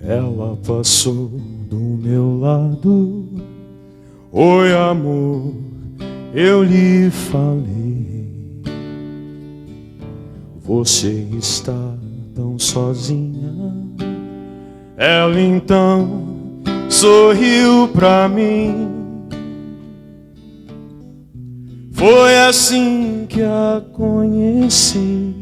Ela passou do meu lado. Oi, amor, eu lhe falei. Você está tão sozinha. Ela então sorriu pra mim. Foi assim que a conheci.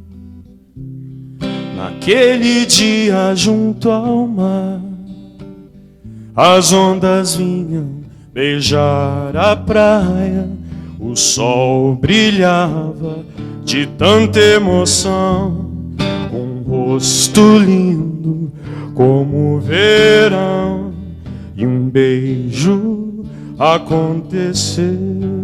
Naquele dia junto ao mar, as ondas vinham beijar a praia. O sol brilhava de tanta emoção. Um rosto lindo como o verão, e um beijo aconteceu.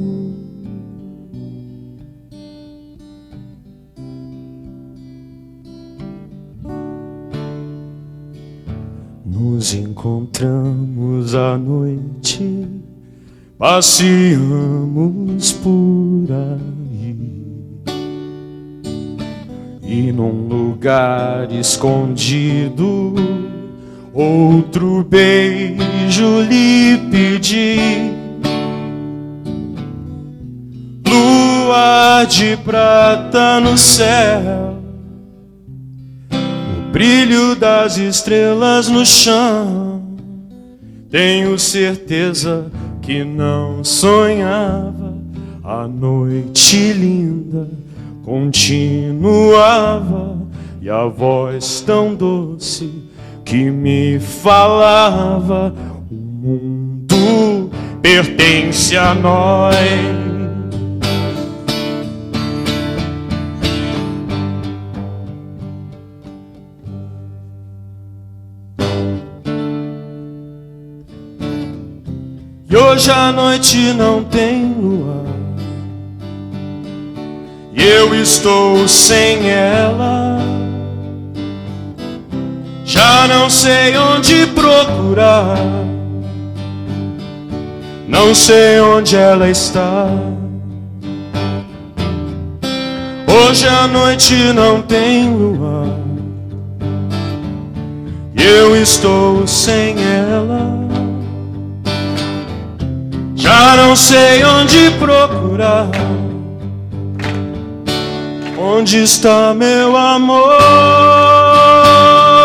Nos encontramos à noite, passeamos por aí, e num lugar escondido, outro beijo lhe pedi. Lua de prata no céu, brilho das estrelas no chão. Tenho certeza que não sonhava. A noite linda continuava, e a voz tão doce que me falava: o mundo pertence a nós. E hoje a noite não tem lua, e eu estou sem ela. Já não sei onde procurar, não sei onde ela está. Hoje a noite não tem lua, e eu estou sem ela. Já não sei onde procurar. Onde está meu amor?